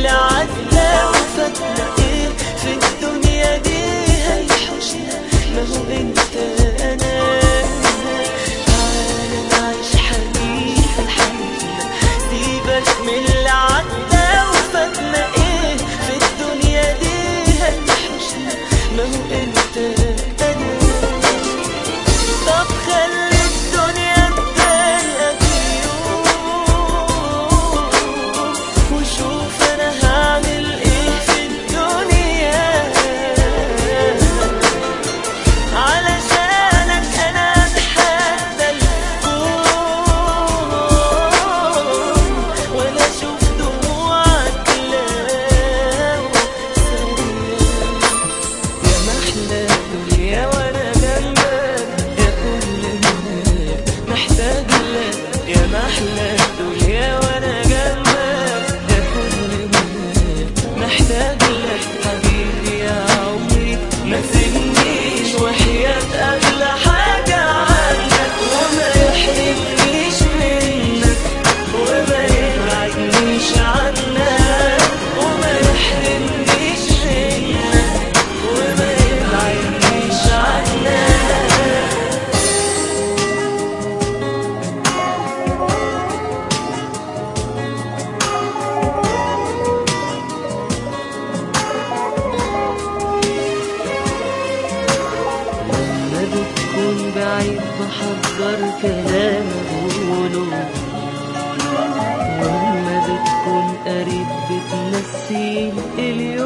اللي عدى وفاتنا ايه في الدنيا دي هيحوشنا ما هو انت انا. تعالى نعيش حبيبي حبيبنا سيبك من اللي عدى وفاتنا ايه في الدنيا دي هيحوشنا ما هو انت انا. طب خلي الدنيا الدنيا وشوف انا هعمل ايه في الدنيا علشانك انا اتحدى الكون ولا اشوف دموعك لو ثانية. يا محلى الدنيا وانا جنبك يا كل الناس محتاج لك. يا محلى الدنيا وانا جنبك يا كل الناس محتاج لك. حبيبي يا عمري ما تسيبنيش وحياة اغلى حاجة عندك وما يحرمنيش منك وما يبعدنيش عنك وما يحرمنيش منك وما يبعدنيش عنك. لما بتكون بعيد بحضر كلام أقوله ولما بتكون قريب بتنسيني اليوم